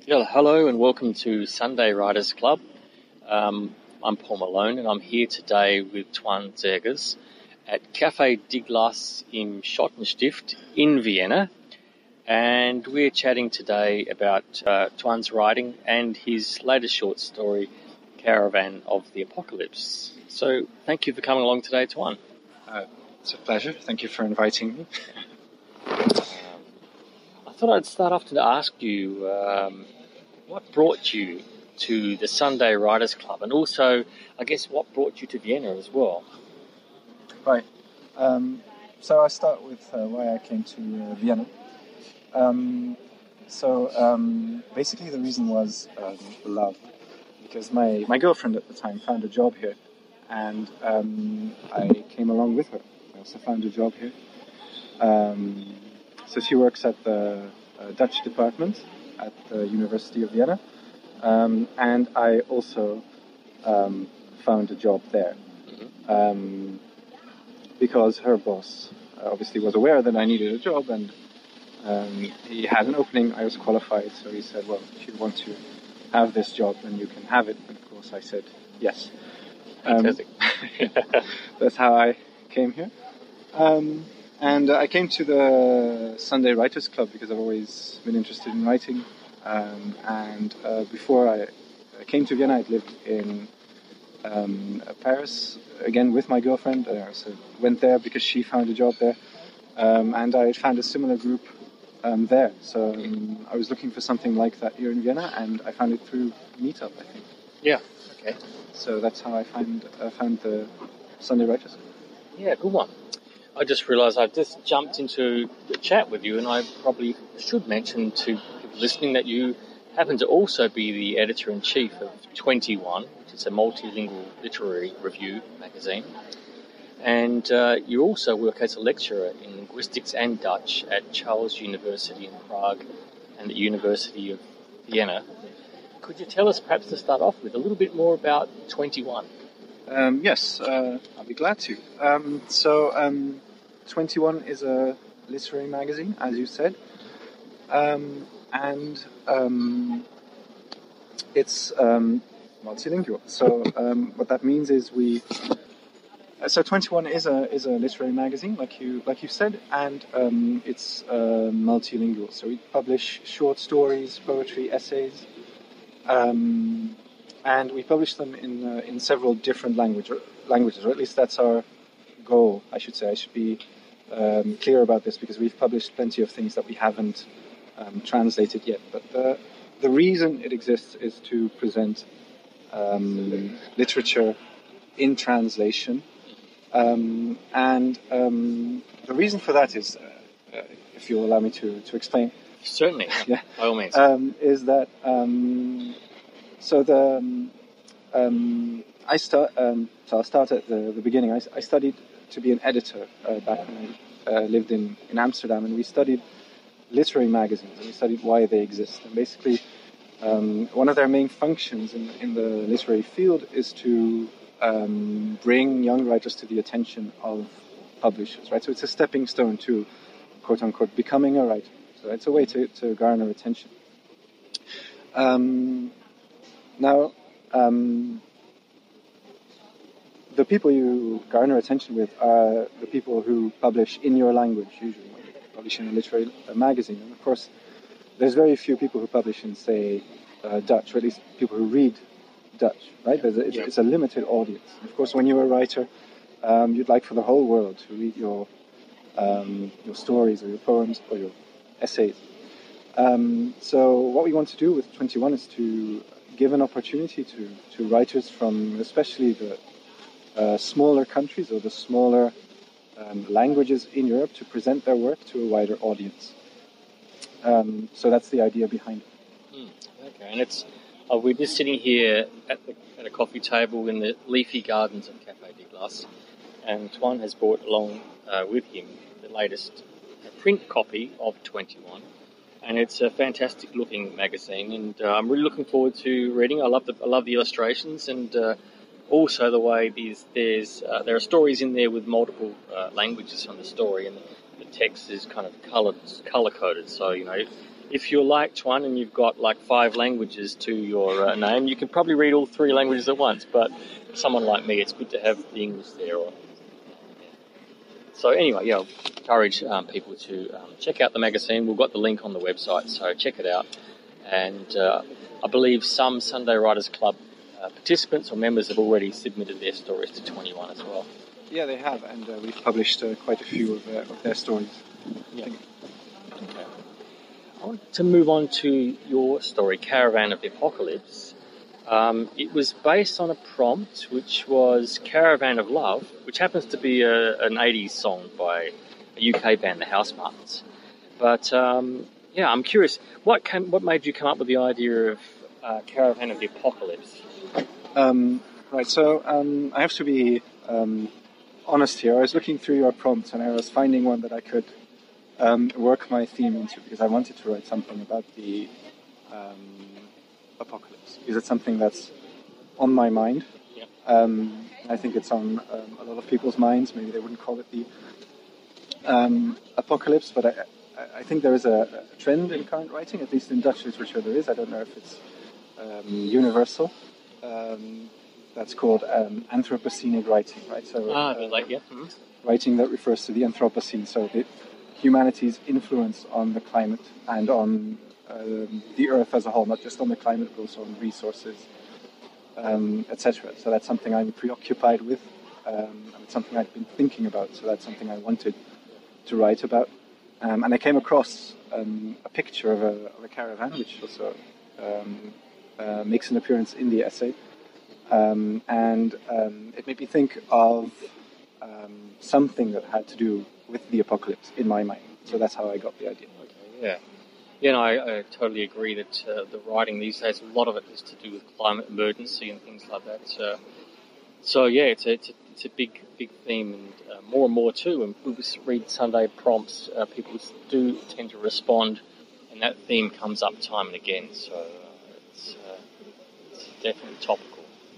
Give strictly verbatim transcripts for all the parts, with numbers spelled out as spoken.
Yeah, hello and welcome to Sunday Writers Club. Um, I'm Paul Malone and I'm here today with Tuan Zerges at Café Die Glas im Schottenstift in Vienna, and we're chatting today about uh, Tuan's writing and his latest short story, Caravan of the Apocalypse. So thank you for coming along today, Tuan. Uh, it's a pleasure. Thank you for inviting me. um, I thought I'd start off to ask you um, what brought you to the Sunday Writers Club, and also, I guess, what brought you to Vienna as well? Right. Um, so I start with uh, why I came to uh, Vienna. Um, so um, basically the reason was um, love, because my, my girlfriend at the time found a job here, and um, I came along with her. I also found a job here. Um, so she works at the uh, Dutch department at the University of Vienna, um, and I also um, found a job there, um, because her boss uh, obviously was aware that I needed a job, and um, he had an opening. I was qualified, so he said, well, if you want to have this job, then you can have it. And of course I said yes. Um, Fantastic. That's how I came here. Um, And uh, I came to the Sunday Writers Club because I've always been interested in writing. Um, and uh, before I came to Vienna, I'd lived in um, Paris, again with my girlfriend. Uh, so went there because she found a job there. Um, and I found a similar group um, there. So um, I was looking for something like that here in Vienna, and I found it through Meetup, I think. Yeah, okay. So that's how I find, uh, found the Sunday Writers Club. Yeah, good one. I just realised I just jumped into the chat with you, and I probably should mention to people listening that you happen to also be the editor-in-chief of twenty-one, which is a multilingual literary review magazine. And uh, you also work as a lecturer in linguistics and Dutch at Charles University in Prague and the University of Vienna. Could you tell us, perhaps to start off with, a little bit more about twenty-one? Um, yes, uh, I'll be glad to. Um, so, um, twenty-one is a literary magazine, as you said, um, and um, it's um, multilingual. So, um, what that means is we. Uh, so, twenty-one is a is a literary magazine, like you like you said, and um, it's uh, multilingual. So, we publish short stories, poetry, essays. Um, And we publish them in uh, in several different language, languages, or at least that's our goal, I should say. I should be um, clear about this because we've published plenty of things that we haven't um, translated yet. But the, the reason it exists is to present um, literature in translation. Um, and um, the reason for that is, uh, uh, if you'll allow me to, to explain. Certainly, yeah, by all means. Um, is that... Um, So the um, um, I start. Um, so I'll start at the, the beginning. I, I studied to be an editor uh, back when I uh, lived in, in Amsterdam, and we studied literary magazines, and we studied why they exist. And basically, um, one of their main functions in, in the literary field is to um, bring young writers to the attention of publishers. Right. So it's a stepping stone to, quote unquote, becoming a writer. So it's a way to, to garner attention. Um, Now, um, the people you garner attention with are the people who publish in your language, usually when you publish in a literary uh, magazine. And of course, there's very few people who publish in, say, uh, Dutch, or at least people who read Dutch, right? There's a, it's, Yeah. it's a limited audience. Of course, when you're a writer, um, you'd like for the whole world to read your um, your stories or your poems or your essays. Um, so what we want to do with twenty-one is to give an opportunity to, to writers from especially the uh, smaller countries or the smaller um, languages in Europe to present their work to a wider audience. Um, so that's the idea behind it. Mm, okay, and it's uh, we're just sitting here at, the, at a coffee table in the leafy gardens of Café Die Glas, and Tuan has brought along uh, with him the latest print copy of twenty-one. And it's a fantastic looking magazine, and uh, I'm really looking forward to reading. I love the I love the illustrations, and uh, also the way these there's uh, there are stories in there with multiple uh, languages on the story, and the text is kind of coloured color coded. So you know, if you liked one and you've got like five languages to your uh, name, you can probably read all three languages at once. But for someone like me, it's good to have the English there. Or, so anyway, yeah, I'll encourage um, people to um, check out the magazine. We've got the link on the website, so check it out. And uh, I believe some Sunday Writers Club uh, participants or members have already submitted their stories to twenty-one as well. Yeah, they have, and uh, we've published uh, quite a few of, uh, of their stories. Yeah. Okay. I want to move on to your story, Caravan of the Apocalypse. Um, it was based on a prompt which was Caravan of Love, which happens to be a, an eighties song by a U K band, the Housemartins. But um, yeah, I'm curious, what came, what made you come up with the idea of uh, Caravan of the Apocalypse? Um, right, so um, I have to be um, honest here. I was looking through your prompts and I was finding one that I could um, work my theme into, because I wanted to write something about the um, apocalypse, because it's something that's on my mind. Yeah. Um, I think it's on um, a lot of people's minds. Maybe they wouldn't call it the um, apocalypse, but I, I think there is a, a trend in current writing, at least in Dutch literature there is. I don't know if it's um, universal. Um, that's called um, Anthropocenic writing, right? So ah, uh, like yeah. Mm-hmm. Writing that refers to the Anthropocene, so the humanity's influence on the climate and on um, the Earth as a whole, not just on the climate, but also on resources, um, et cetera. So that's something I'm preoccupied with, um, and it's something I've been thinking about. So that's something I wanted to write about. Um, and I came across um, a picture of a, of a caravan, which also um, uh, makes an appearance in the essay. Um, and um, it made me think of um, something that had to do with the apocalypse in my mind. So that's how I got the idea. Okay, yeah. Yeah, no, I, I totally agree that uh, the writing these days, a lot of it is to do with climate emergency and things like that. So, so yeah, it's a, it's a, it's a big, big theme, and uh, more and more too. And when we read Sunday prompts, uh, people do tend to respond, and that theme comes up time and again. So uh, it's, uh, it's definitely topical.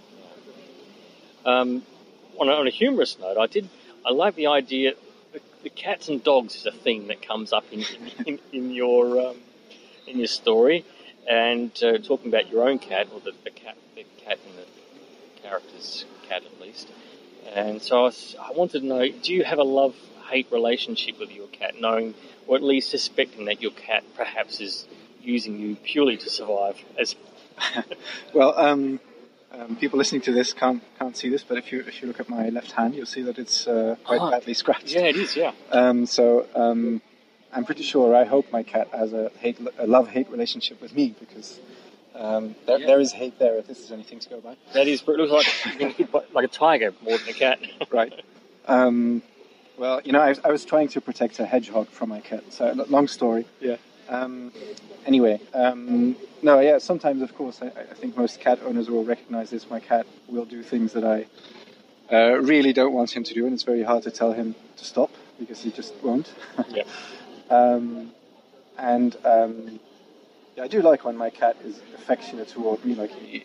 Um, on, a, on a humorous note, I did I like the idea. The, the cats and dogs is a theme that comes up in in, in, in your um, in your story, and uh, talking about your own cat, or the, the cat, the cat in the character's cat at least. And so I, was, I wanted to know: do you have a love-hate relationship with your cat, knowing, or at least suspecting that your cat perhaps is using you purely to survive? As well. Um... Um, people listening to this can't can't see this, but if you if you look at my left hand, you'll see that it's uh, quite oh, badly scratched. Yeah, it is. Yeah. Um, so um, I'm pretty sure. I hope my cat has a hate a love hate relationship with me, because um, there yeah. there is hate there. If this is anything to go by. That is. But it looks like like a tiger more than a cat. Right. Um, well, you know, I, I was trying to protect a hedgehog from my cat. So long story. Yeah. Um, anyway, um, no, yeah, sometimes, of course, I, I think most cat owners will recognize this. My cat will do things that I uh, really don't want him to do, and it's very hard to tell him to stop, because he just won't. Yeah. um, and um, yeah, I do like when my cat is affectionate toward me, like he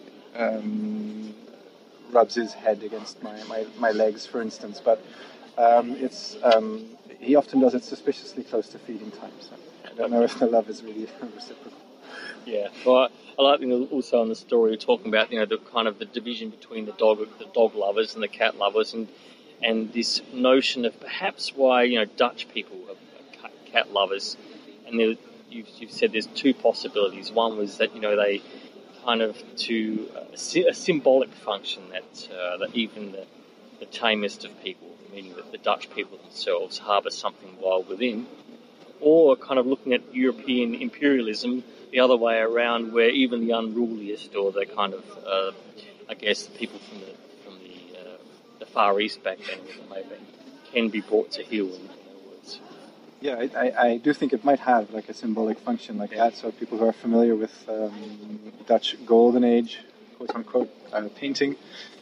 um, rubs his head against my, my, my legs, for instance, but um, it's um, he often does it suspiciously close to feeding time, so I don't know if the love is really reciprocal. Yeah, well, I like you know, also on the story you're talking about, you know, the kind of the division between the dog, the dog lovers and the cat lovers, and and this notion of perhaps why you know Dutch people are cat lovers, and there, you've, you've said there's two possibilities. One was that you know they kind of to a, a symbolic function that uh, that even the, the tamest of people, meaning that the Dutch people themselves harbour something wild within. Or kind of looking at European imperialism the other way around, where even the unruliest, or the kind of, uh, I guess, people from the from the, uh, the Far East back then, maybe, can be brought to heel. In other words. Yeah, I, I, I do think it might have like a symbolic function like that. So people who are familiar with um, Dutch Golden Age, quote unquote, uh, painting,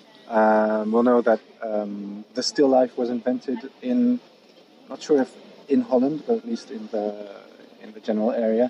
um, will know that um, the still life was invented in, not sure if in Holland, but at least in the in the general area,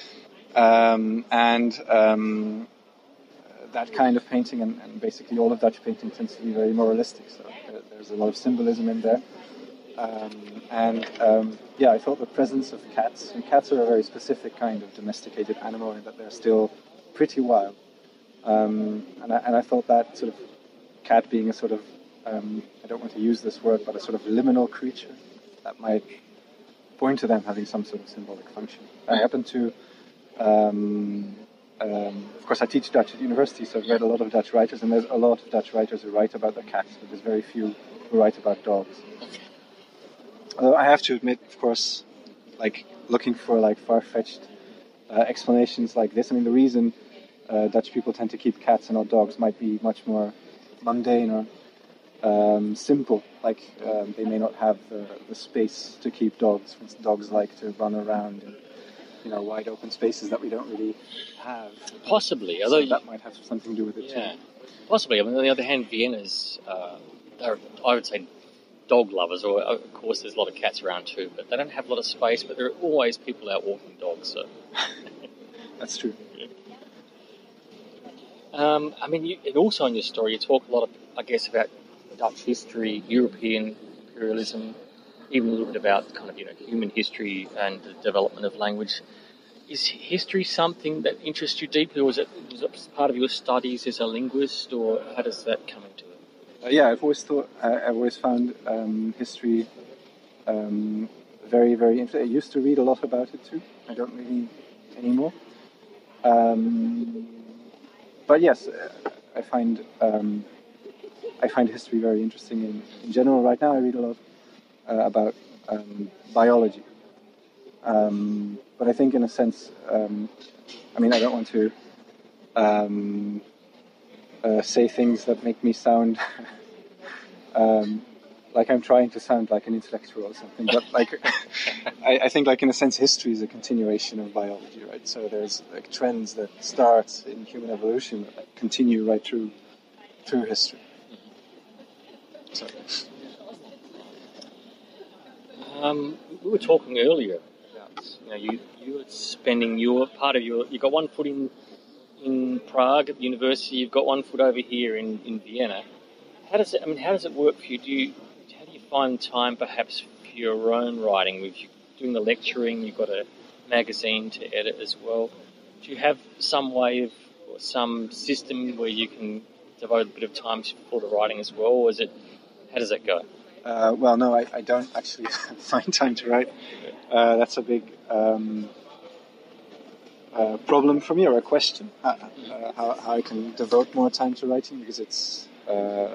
um, and um, that kind of painting, and, and basically all of Dutch painting tends to be very moralistic. So there, there's a lot of symbolism in there. Um, and um, yeah, I thought the presence of cats, and cats are a very specific kind of domesticated animal in that they're still pretty wild. Um, and, I, and I thought that sort of cat being a sort of, um, I don't want to use this word, but a sort of liminal creature that might point to them having some sort of symbolic function. I happen to, um, um, of course I teach Dutch at university, so I've read a lot of Dutch writers, and there's a lot of Dutch writers who write about their cats, but there's very few who write about dogs. Although I have to admit, of course, like looking for like far-fetched uh, explanations like this, I mean the reason uh, Dutch people tend to keep cats and not dogs might be much more mundane or um, simple. Like um, they may not have the, the space to keep dogs. For instance, dogs like to run around in, you know, wide open spaces that we don't really have. Possibly, although so that might have something to do with it yeah, too. possibly. I mean, on the other hand, Vienna's, uh, they're, I would say, dog lovers, or of course there's a lot of cats around too, but they don't have a lot of space, but there are always people out walking dogs, so. That's true. Yeah. Um, I mean, you, and also in your story you talk a lot of, I guess, about Dutch history, European imperialism, even a little bit about kind of, you know, human history and the development of language. Is history something that interests you deeply, or is it, was it part of your studies as a linguist, or how does that come into it? Uh, yeah, I've always thought, uh, I've always found um, history um, very, very interesting. I used to read a lot about it too. I don't really anymore. Um, but yes, I find um, I find history very interesting in, in general. Right now, I read a lot uh, about um, biology. Um, but I think, in a sense, um, I mean, I don't want to. Um, Uh, say things that make me sound um, like I'm trying to sound like an intellectual or something. But like, I, I think, like in a sense, history is a continuation of biology, right? So there's like trends that start in human evolution that continue right through through history. So. Um, we were talking earlier about, you know, you you were spending your part of your you got one foot in. in Prague at the university, you've got one foot over here in, in Vienna. How does it? I mean, how does it work for you? Do you how do you find time, perhaps, for your own writing? With you doing the lecturing, you've got a magazine to edit as well. Do you have some way of or some system where you can devote a bit of time for the writing as well, or is it? How does that go? Uh, well, no, I, I don't actually find time to write. Uh, that's a big. Um, Uh, problem for me, or a question, uh, uh, how, how I can devote more time to writing, because it's uh,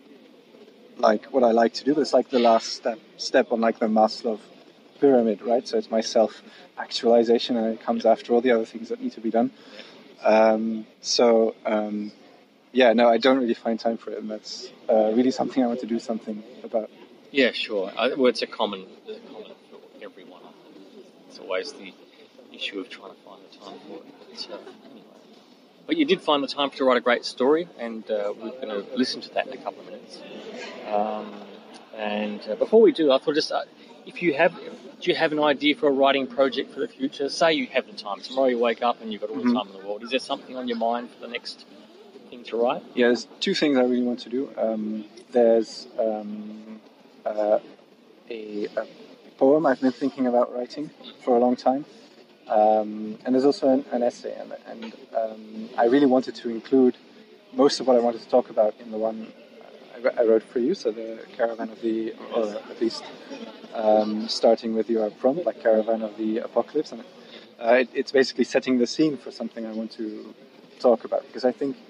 like what I like to do, but it's like the last step step on like the Maslow pyramid, right? So it's my self-actualization, and it comes after all the other things that need to be done. Um, so um, yeah, no, I don't really find time for it, and that's uh, really something I want to do something about. Yeah, sure. I, well, it's a common, it's a common for everyone. It's always the issue of trying to find the time for it. But, uh, anyway. But you did find the time to write a great story, and uh, we're going to listen to that in a couple of minutes. Um, and uh, before we do, I thought just, uh, if you have, do you have an idea for a writing project for the future? Say you have the time. Tomorrow you wake up and you've got all the Mm-hmm. time in the world. Is there something on your mind for the next thing to write? Yeah, there's two things I really want to do. Um, there's um, uh, a, a poem I've been thinking about writing for a long time. Um, and there's also an, an essay, and, and um, I really wanted to include most of what I wanted to talk about in the one I, I wrote for you, so the Caravan of the, or at least um, starting with your prompt, like Caravan of the Apocalypse, and uh, it, it's basically setting the scene for something I want to talk about, because I think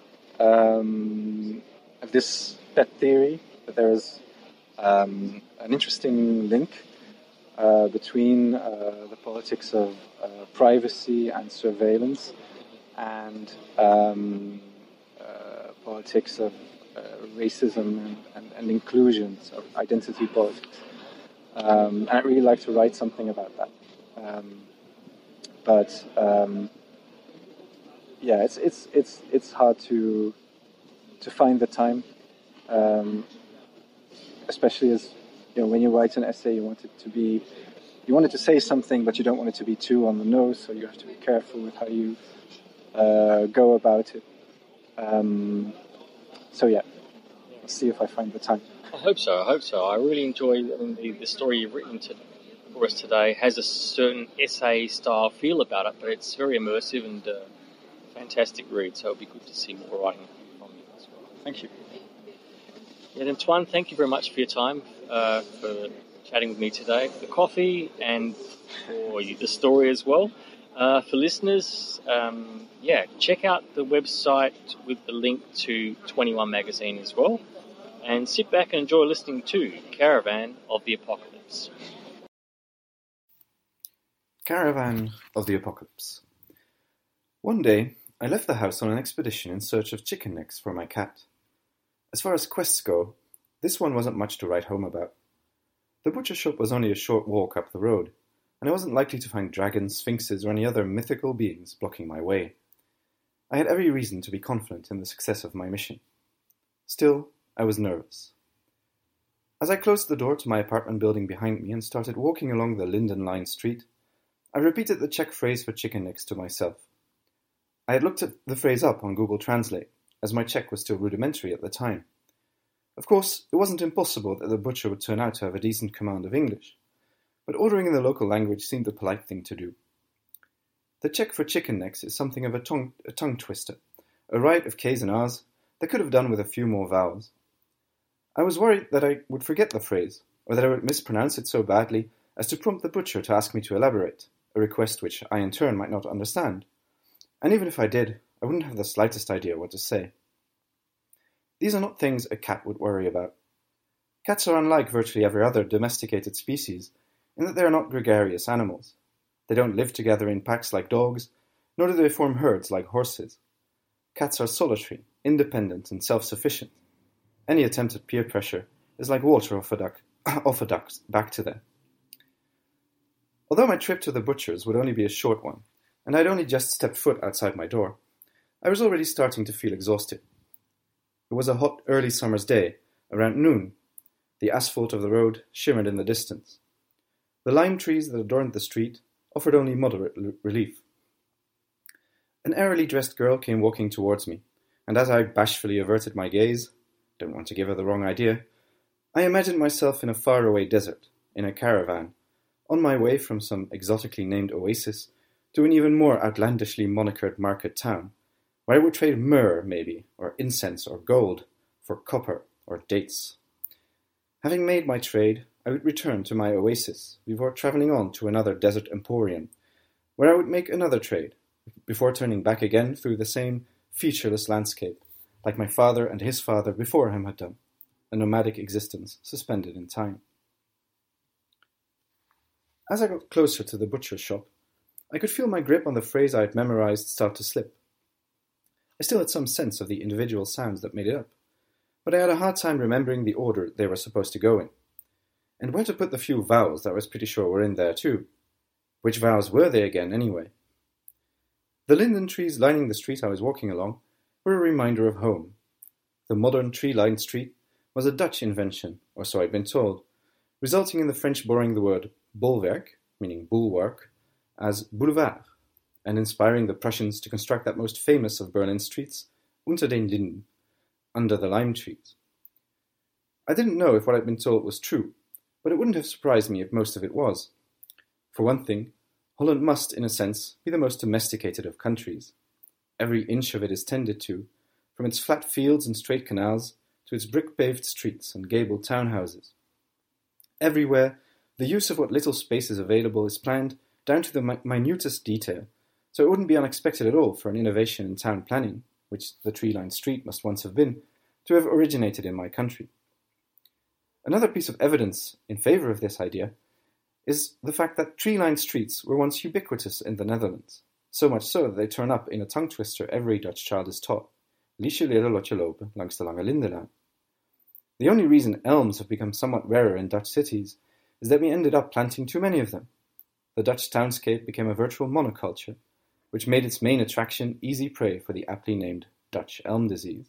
um, of this pet theory that there is um, an interesting link Uh, between uh, the politics of uh, privacy and surveillance and um, uh, politics of uh, racism and, and, and inclusion, so identity politics. Um, and I'd really like to write something about that. Um, but um, yeah, it's it's it's it's hard to to find the time, um, especially as you know, when you write an essay, you want it to be, you want it to say something, but you don't want it to be too on the nose, so you have to be careful with how you uh, go about it. Um, so yeah. I'll see if I find the time. I hope so. I hope so. I really enjoy I mean, the, the story you've written to, for us today. It has a certain essay style feel about it, but it's very immersive and uh, fantastic read. So it'll be good to see more writing from you as well. Thank you. Yeah, then Tuan, thank you very much for your time, uh, for chatting with me today, for the coffee and for you, the story as well. Uh, for listeners, um, yeah, check out the website with the link to twenty-one Magazine as well. And sit back and enjoy listening to Caravan of the Apocalypse. Caravan of the Apocalypse. One day, I left the house on an expedition in search of chicken necks for my cat. As far as quests go, this one wasn't much to write home about. The butcher shop was only a short walk up the road, and I wasn't likely to find dragons, sphinxes, or any other mythical beings blocking my way. I had every reason to be confident in the success of my mission. Still, I was nervous. As I closed the door to my apartment building behind me and started walking along the linden-lined street, I repeated the Czech phrase for chicken necks to myself. I had looked at the phrase up on Google Translate, as my Czech was still rudimentary at the time. Of course, it wasn't impossible that the butcher would turn out to have a decent command of English, but ordering in the local language seemed the polite thing to do. The Czech for chicken necks is something of a tongue, a tongue twister, a riot of K's and R's that could have done with a few more vowels. I was worried that I would forget the phrase, or that I would mispronounce it so badly as to prompt the butcher to ask me to elaborate, a request which I in turn might not understand. And even if I did, I wouldn't have the slightest idea what to say. These are not things a cat would worry about. Cats are unlike virtually every other domesticated species, in that they are not gregarious animals. They don't live together in packs like dogs, nor do they form herds like horses. Cats are solitary, independent, and self-sufficient. Any attempt at peer pressure is like water off a duck, off a duck back to them. Although my trip to the butcher's would only be a short one, and I'd only just stepped foot outside my door, I was already starting to feel exhausted. It was a hot, early summer's day, around noon. The asphalt of the road shimmered in the distance. The lime trees that adorned the street offered only moderate l- relief. An airily dressed girl came walking towards me, and as I bashfully averted my gaze, don't want to give her the wrong idea, I imagined myself in a faraway desert, in a caravan, on my way from some exotically named oasis to an even more outlandishly monikered market town, where I would trade myrrh, maybe, or incense, or gold, for copper or dates. Having made my trade, I would return to my oasis before travelling on to another desert emporium, where I would make another trade, before turning back again through the same featureless landscape, like my father and his father before him had done, a nomadic existence suspended in time. As I got closer to the butcher's shop, I could feel my grip on the phrase I had memorized start to slip. I still had some sense of the individual sounds that made it up, but I had a hard time remembering the order they were supposed to go in, and where to put the few vowels that I was pretty sure were in there too. Which vowels were they again, anyway? The linden trees lining the street I was walking along were a reminder of home. The modern tree-lined street was a Dutch invention, or so I'd been told, resulting in the French borrowing the word bolwerk, meaning bulwark, as boulevard, and inspiring the Prussians to construct that most famous of Berlin streets, Unter den Linden, under the lime trees. I didn't know if what I'd been told was true, but it wouldn't have surprised me if most of it was. For one thing, Holland must, in a sense, be the most domesticated of countries. Every inch of it is tended to, from its flat fields and straight canals to its brick-paved streets and gabled townhouses. Everywhere, the use of what little space is available is planned down to the mi- minutest detail, so it wouldn't be unexpected at all for an innovation in town planning, which the tree-lined street must once have been, to have originated in my country. Another piece of evidence in favour of this idea is the fact that tree-lined streets were once ubiquitous in the Netherlands, so much so that they turn up in a tongue twister every Dutch child is taught, Liesje leren lotje lopen langs de lange lindenlaan. The only reason elms have become somewhat rarer in Dutch cities is that we ended up planting too many of them. The Dutch townscape became a virtual monoculture, which made its main attraction easy prey for the aptly named Dutch elm disease.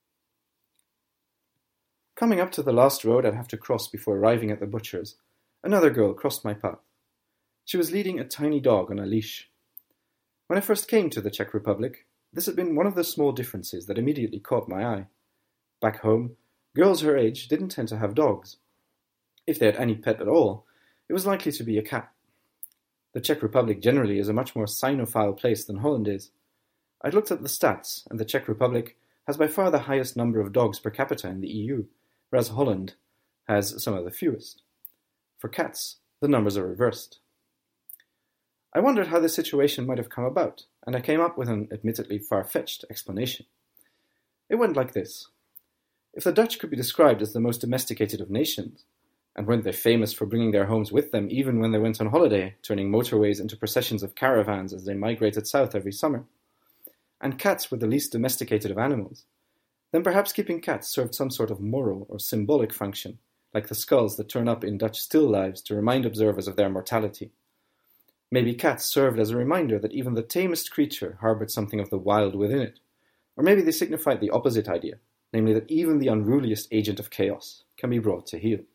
Coming up to the last road I'd have to cross before arriving at the butcher's, another girl crossed my path. She was leading a tiny dog on a leash. When I first came to the Czech Republic, this had been one of the small differences that immediately caught my eye. Back home, Girls her age didn't tend to have dogs. If they had any pet at all, it was likely to be a cat. The Czech Republic generally is a much more cynophile place than Holland is. I'd looked at the stats, and the Czech Republic has by far the highest number of dogs per capita in the E U, whereas Holland has some of the fewest. For cats, the numbers are reversed. I wondered how this situation might have come about, and I came up with an admittedly far-fetched explanation. It went like this. If the Dutch could be described as the most domesticated of nations, and weren't they famous for bringing their homes with them even when they went on holiday, turning motorways into processions of caravans as they migrated south every summer, and cats were the least domesticated of animals, then perhaps keeping cats served some sort of moral or symbolic function, like the skulls that turn up in Dutch still lives to remind observers of their mortality. Maybe cats served as a reminder that even the tamest creature harbored something of the wild within it, or maybe they signified the opposite idea, namely that even the unruliest agent of chaos can be brought to heel.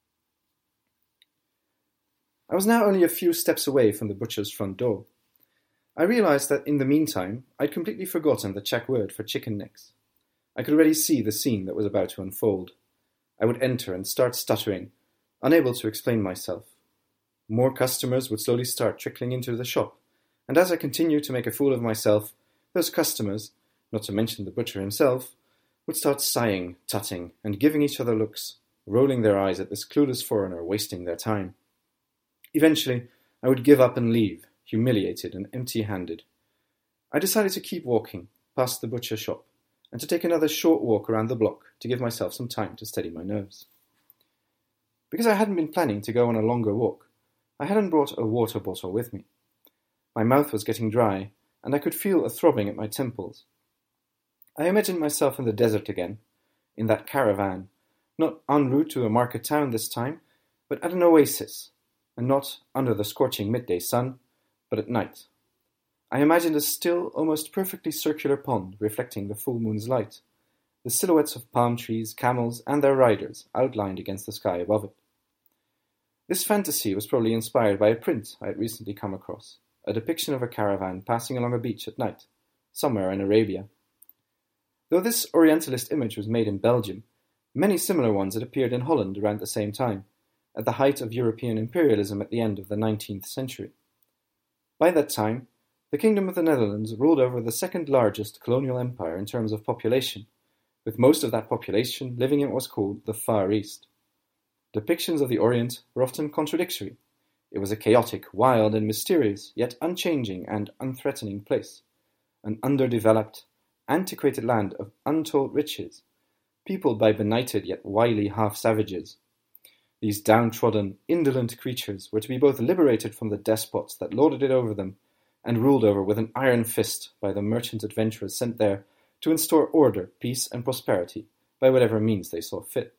I was now only a few steps away from the butcher's front door. I realized that in the meantime I'd completely forgotten the Czech word for chicken necks. I could already see the scene that was about to unfold. I would enter and start stuttering, unable to explain myself. More customers would slowly start trickling into the shop, and as I continued to make a fool of myself, those customers, not to mention the butcher himself, would start sighing, tutting, and giving each other looks, rolling their eyes at this clueless foreigner wasting their time. Eventually, I would give up and leave, humiliated and empty-handed. I decided to keep walking, past the butcher shop, and to take another short walk around the block to give myself some time to steady my nerves. Because I hadn't been planning to go on a longer walk, I hadn't brought a water bottle with me. My mouth was getting dry, and I could feel a throbbing at my temples. I imagined myself in the desert again, in that caravan, not en route to a market town this time, but at an oasis, and not under the scorching midday sun, but at night. I imagined a still, almost perfectly circular pond reflecting the full moon's light, the silhouettes of palm trees, camels, and their riders outlined against the sky above it. This fantasy was probably inspired by a print I had recently come across, a depiction of a caravan passing along a beach at night, somewhere in Arabia. Though this Orientalist image was made in Belgium, many similar ones had appeared in Holland around the same time, at the height of European imperialism at the end of the nineteenth century. By that time, the Kingdom of the Netherlands ruled over the second largest colonial empire in terms of population, with most of that population living in what was called the Far East. Depictions of the Orient were often contradictory. It was a chaotic, wild, and mysterious, yet unchanging and unthreatening place, an underdeveloped, antiquated land of untold riches, peopled by benighted yet wily half-savages. These downtrodden, indolent creatures were to be both liberated from the despots that lorded it over them and ruled over with an iron fist by the merchant adventurers sent there to instaure order, peace, and prosperity by whatever means they saw fit.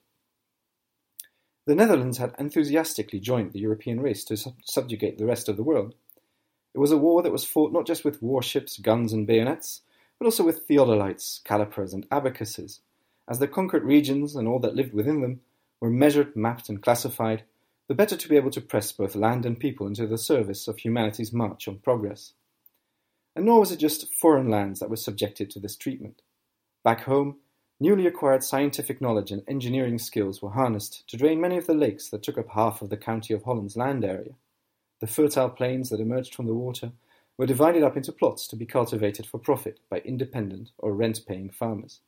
The Netherlands had enthusiastically joined the European race to sub- subjugate the rest of the world. It was a war that was fought not just with warships, guns, and bayonets, but also with theodolites, calipers, and abacuses, as the conquered regions and all that lived within them were measured, mapped, and classified, the better to be able to press both land and people into the service of humanity's march on progress. And nor was it just foreign lands that were subjected to this treatment. Back home, newly acquired scientific knowledge and engineering skills were harnessed to drain many of the lakes that took up half of the county of Holland's land area. The fertile plains that emerged from the water were divided up into plots to be cultivated for profit by independent or rent-paying farmers.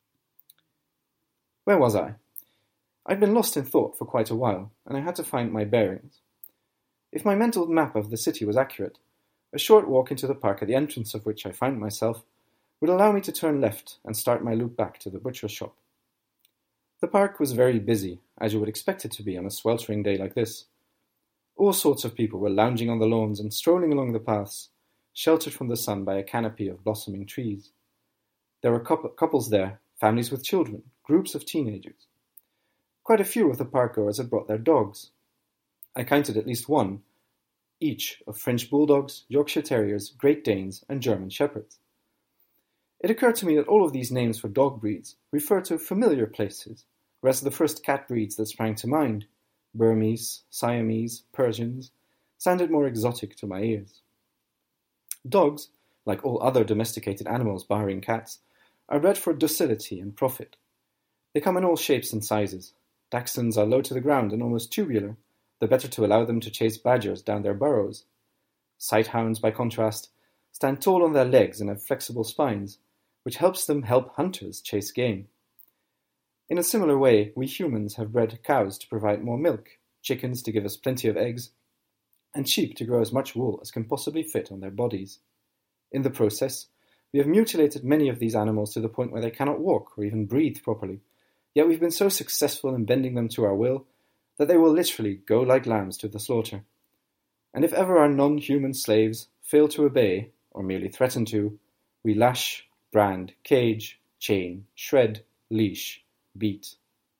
Where was I? I'd been lost in thought for quite a while, and I had to find my bearings. If my mental map of the city was accurate, a short walk into the park at the entrance of which I found myself would allow me to turn left and start my loop back to the butcher's shop. The park was very busy, as you would expect it to be on a sweltering day like this. All sorts of people were lounging on the lawns and strolling along the paths, sheltered from the sun by a canopy of blossoming trees. There were couples there, families with children, groups of teenagers. Quite a few of the park-goers had brought their dogs. I counted at least one, each of French bulldogs, Yorkshire terriers, Great Danes, and German shepherds. It occurred to me that all of these names for dog breeds refer to familiar places, whereas the first cat breeds that sprang to mind, Burmese, Siamese, Persians, sounded more exotic to my ears. Dogs, like all other domesticated animals barring cats, are bred for docility and profit. They come in all shapes and sizes. Dachshunds are low to the ground and almost tubular, the better to allow them to chase badgers down their burrows. Sighthounds, by contrast, stand tall on their legs and have flexible spines, which helps them help hunters chase game. In a similar way, we humans have bred cows to provide more milk, chickens to give us plenty of eggs, and sheep to grow as much wool as can possibly fit on their bodies. In the process, we have mutilated many of these animals to the point where they cannot walk or even breathe properly, yet we've been so successful in bending them to our will that they will literally go like lambs to the slaughter. And if ever our non-human slaves fail to obey, or merely threaten to, we lash, brand, cage, chain, shred, leash, beat.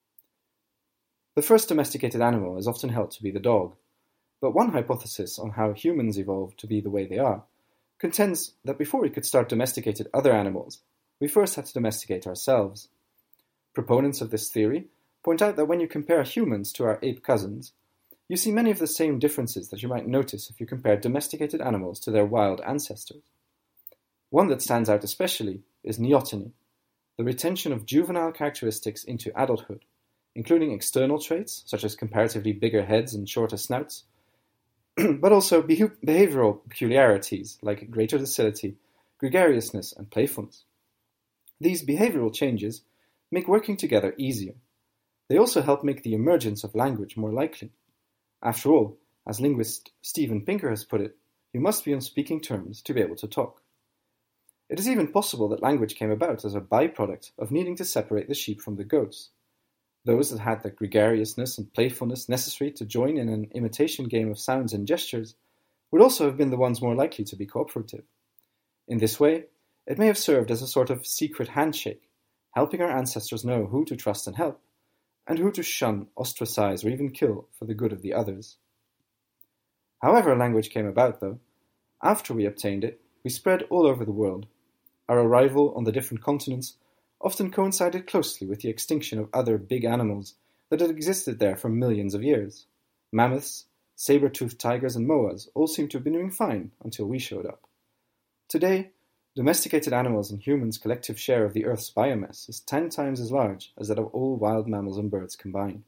The first domesticated animal is often held to be the dog, but one hypothesis on how humans evolved to be the way they are contends that before we could start domesticating other animals, we first had to domesticate ourselves. Proponents of this theory point out that when you compare humans to our ape cousins, you see many of the same differences that you might notice if you compare domesticated animals to their wild ancestors. One that stands out especially is neoteny, the retention of juvenile characteristics into adulthood, including external traits such as comparatively bigger heads and shorter snouts, but also behavioral peculiarities like greater docility, gregariousness, and playfulness. These behavioral changes make working together easier. They also help make the emergence of language more likely. After all, as linguist Steven Pinker has put it, you must be on speaking terms to be able to talk. It is even possible that language came about as a byproduct of needing to separate the sheep from the goats. Those that had the gregariousness and playfulness necessary to join in an imitation game of sounds and gestures would also have been the ones more likely to be cooperative. In this way, it may have served as a sort of secret handshake, helping our ancestors know who to trust and help, and who to shun, ostracize, or even kill for the good of the others. However language came about, though, after we obtained it, we spread all over the world. Our arrival on the different continents often coincided closely with the extinction of other big animals that had existed there for millions of years. Mammoths, saber-toothed tigers, and moas all seemed to have been doing fine until we showed up. Today, domesticated animals and humans' collective share of the Earth's biomass is ten times as large as that of all wild mammals and birds combined.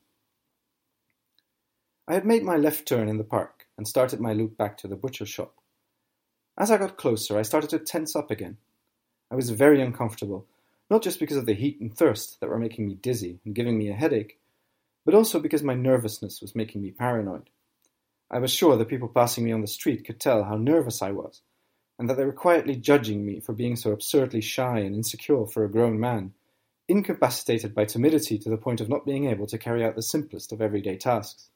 I had made my left turn in the park and started my loop back to the butcher shop. As I got closer, I started to tense up again. I was very uncomfortable, not just because of the heat and thirst that were making me dizzy and giving me a headache, but also because my nervousness was making me paranoid. I was sure the people passing me on the street could tell how nervous I was, and that they were quietly judging me for being so absurdly shy and insecure for a grown man, incapacitated by timidity to the point of not being able to carry out the simplest of everyday tasks.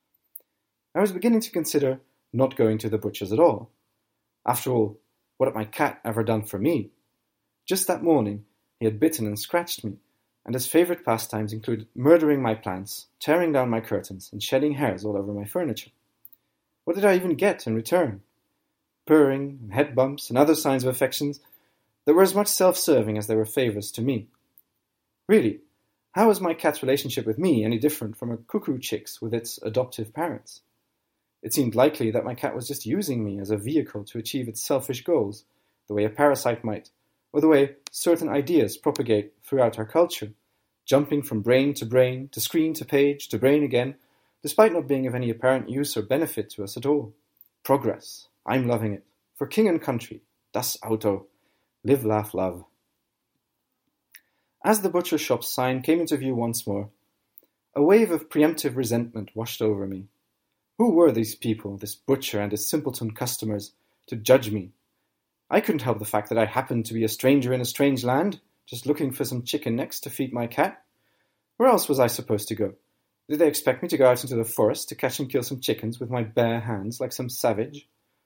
I was beginning to consider not going to the butcher's at all. After all, what had my cat ever done for me? Just that morning, he had bitten and scratched me, and his favourite pastimes included murdering my plants, tearing down my curtains, and shedding hairs all over my furniture. What did I even get in return? Purring, and head bumps, and other signs of affections that were as much self-serving as they were favours to me. Really, how was my cat's relationship with me any different from a cuckoo chick's with its adoptive parents? It seemed likely that my cat was just using me as a vehicle to achieve its selfish goals, the way a parasite might, or the way certain ideas propagate throughout our culture, jumping from brain to brain, to screen to page, to brain again, despite not being of any apparent use or benefit to us at all. Progress. I'm loving it. For king and country. Das Auto. Live, laugh, love. As the butcher shop's sign came into view once more, a wave of preemptive resentment washed over me. Who were these people, this butcher and his simpleton customers, to judge me? I couldn't help the fact that I happened to be a stranger in a strange land, just looking for some chicken necks to feed my cat. Where else was I supposed to go? Did they expect me to go out into the forest to catch and kill some chickens with my bare hands like some savage?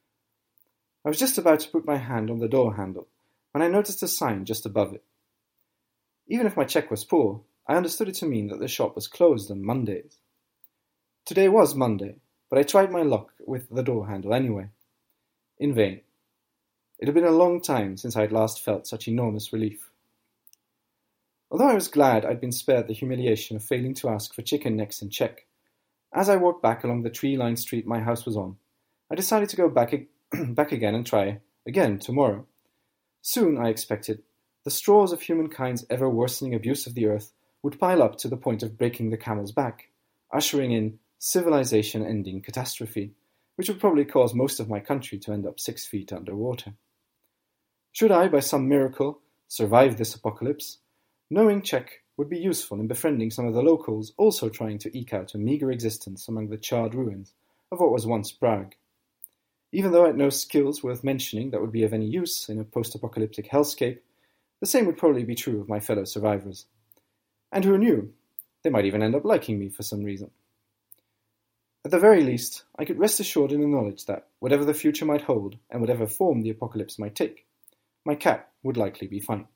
I was just about to put my hand on the door handle when I noticed a sign just above it. Even if my check was poor, I understood it to mean that the shop was closed on Mondays. Today was Monday, but I tried my luck with the door handle anyway. In vain. It had been a long time since I had last felt such enormous relief. Although I was glad I'd been spared the humiliation of failing to ask for chicken necks in check, as I walked back along the tree-lined street my house was on, I decided to go back, ag- back again and try again tomorrow. Soon, I expected, the straws of humankind's ever-worsening abuse of the earth would pile up to the point of breaking the camel's back, ushering in civilization-ending catastrophe, which would probably cause most of my country to end up six feet underwater. Should I, by some miracle, survive this apocalypse, knowing Czech would be useful in befriending some of the locals also trying to eke out a meagre existence among the charred ruins of what was once Prague. Even though I had no skills worth mentioning that would be of any use in a post-apocalyptic hellscape, the same would probably be true of my fellow survivors. And who knew? They might even end up liking me for some reason. At the very least, I could rest assured in the knowledge that, whatever the future might hold, and whatever form the apocalypse might take, my cat would likely be fine.